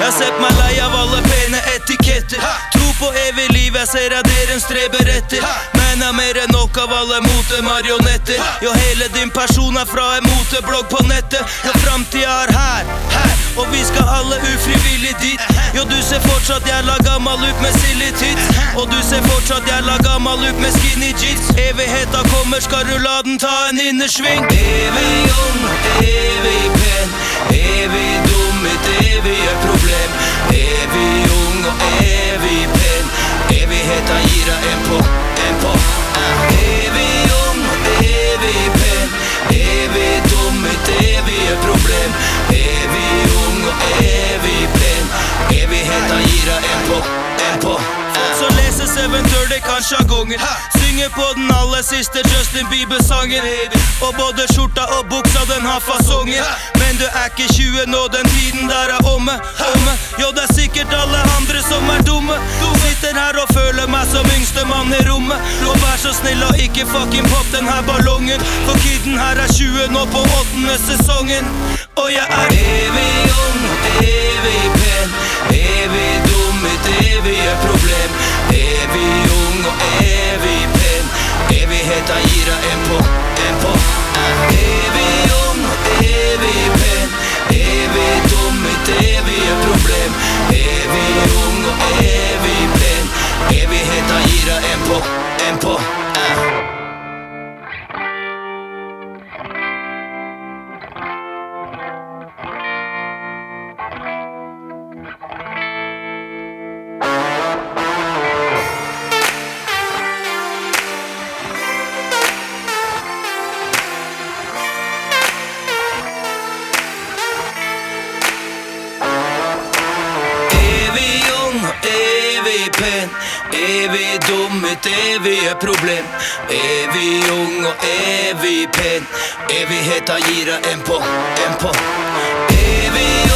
Jeg sett meg lei av alle pene etiketter. Tro på evig liv, jeg ser at dere streber etter. Men er mer enn nok av alle motemarionetter. Jo, hele din person er fra en moteblogg på nettet. Ja, fremtiden er her, og vi skal alle ufrivillig dit. Jo, du ser fortsatt jævla gammel ut med silly tits. Og du ser fortsatt jævla gammel ut med skinny jeans. Evigheta kommer, skal du la den ta en innersving. Evig ung, evig pen, evig dum, mitt evige problem. Evig ung og evig pen, evigheta gir deg en på. Evig ung og evig pen, evig dum, mitt evige problem. Evig ung og evig pen, evigheta gir deg en på. Folk som leser 730 kanskje av gangen, synger på den aller siste Justin Bieber-sangen. Og både skjorta og buksa den har fasongen. Men du er ikke 20 nå, den tiden der er omme. Jo, det er sikkert alle andre som er dumme. Sitter her og føler meg som yngste mann i rommet. Og vær så snill og ikke fucking pop den her ballongen. For kiden her er 20 nå på 8. sesongen. Og jeg er evig ung, evig pen, evig dum, mitt evige problem. Evig ung og evig pen, evigheta gir deg en på. Evig ung og evig pen, evig dum, mitt evige problem. Evig ung og evig pen, evigheta gir deg en på. Evig dum, mitt evige problem. Evig ung og evig pen, evigheta gir deg en på. Evig